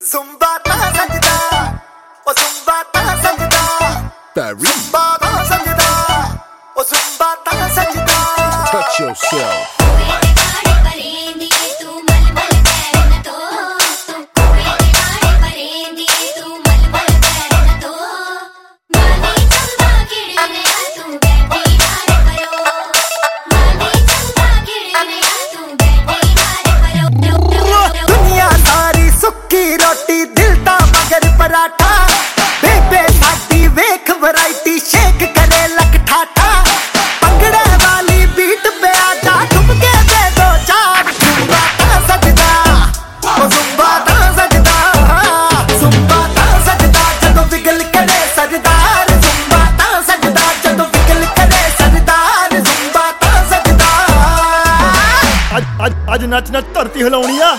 Zumba ta sajda, o zumba ta sajda, zumba ta sajda, o zumba ta sajda. Touch yourself. Paratha बेबे साडी वेख variety shake करे लक ठाठा पंगड़े वाली बीट पे आजा ठुमके दे दो चार जुम्बा ता सजदा ओ जुम्बा ता सजदा जुम्बा ता सजदा जदों विगल करे सरदार जुम्बा ता सजदा जदों विगल करे सरदार जुम्बा ता सजदा आज नच नच धरती हिलाउणी आ।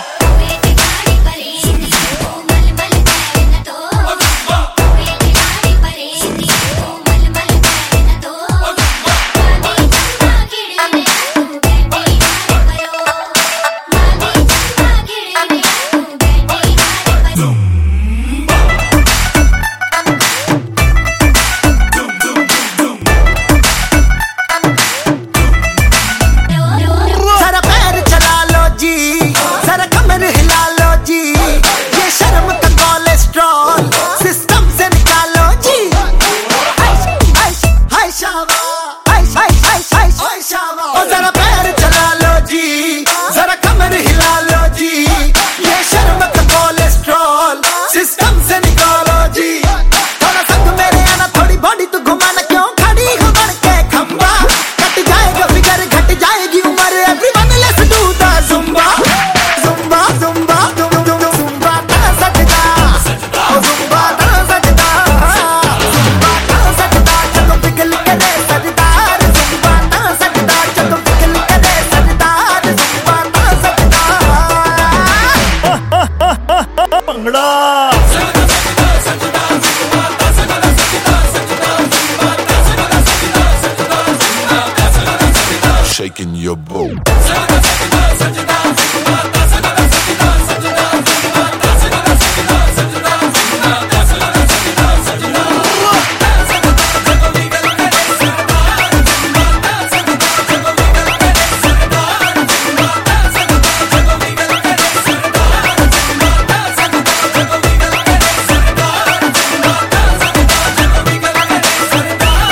Shaking your boat.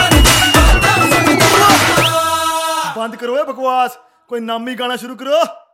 बंद करो बकवास, कोई नामी गाना शुरू करो।